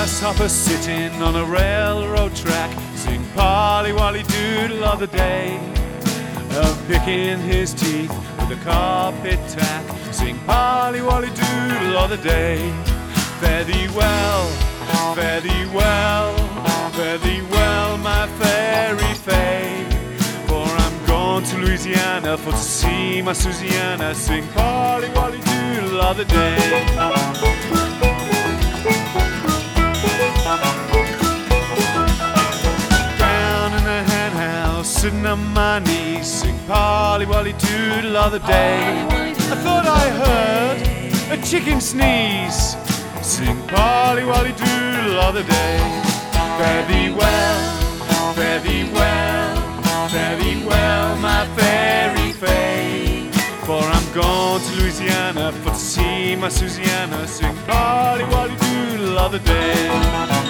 grasshopper sitting on a railroad track, sing Polly Wolly Doodle all the day. Picking his teeth with a carpet tack, sing Polly Wolly Doodle all the day. Fare thee well, fare thee well, fare thee well, my fairy fae. For I'm gone to Louisiana for to see my Susiana, sing Polly Wolly Doodle all the day. Sitting on my knees, sing Polly Wolly Doodle all the day. I thought I heard a chicken sneeze, sing Polly Wolly Doodle all the day. Fare thee well, fare thee well, fare thee well, my fairy fae. For I'm gone to Louisiana for to see my Susiana, sing Polly Wolly Doodle all the day.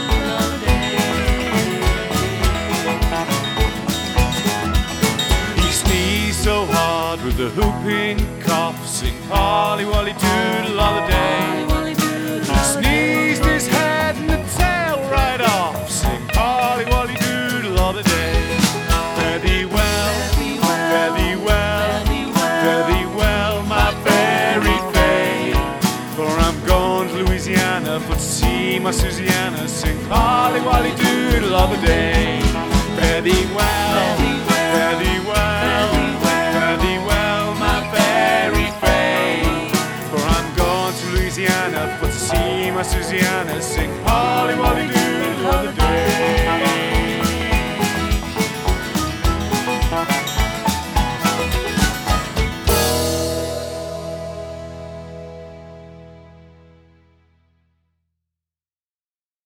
So hard with the whooping cough, sing Polly Wolly Doodle all the day. He sneezed his head and the tail right off, sing Polly Wolly Doodle all the day. Fare thee well, fare thee well, fare thee well, my fairy fae. For I'm gone to Louisiana for to see my Susiana, sing Polly Wolly Doodle all the day. Fare thee well, fare thee well, fare thee well, my fairy fae. For I'm gone to Louisiana for to see my Susiana, sing